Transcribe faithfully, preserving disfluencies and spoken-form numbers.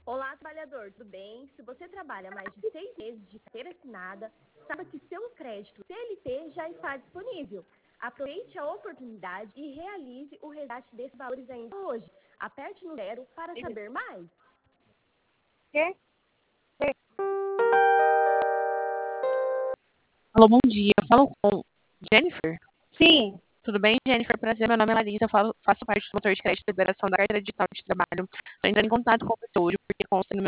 Olá, trabalhador, tudo bem? Se você trabalha mais de seis meses de carteira assinada, saiba que seu crédito C L T já está disponível. Aproveite a oportunidade e realize o resgate desses valores ainda hoje. Aperte no zero para saber mais. Quê? Quê? Alô, bom dia. Eu falo com Jennifer. Sim. Tudo bem, Jennifer? Prazer, meu nome é Larissa. Eu falo, faço parte do motor de crédito de liberação da carteira digital de trabalho. Estou entrando em contato com você hoje porque consta no meu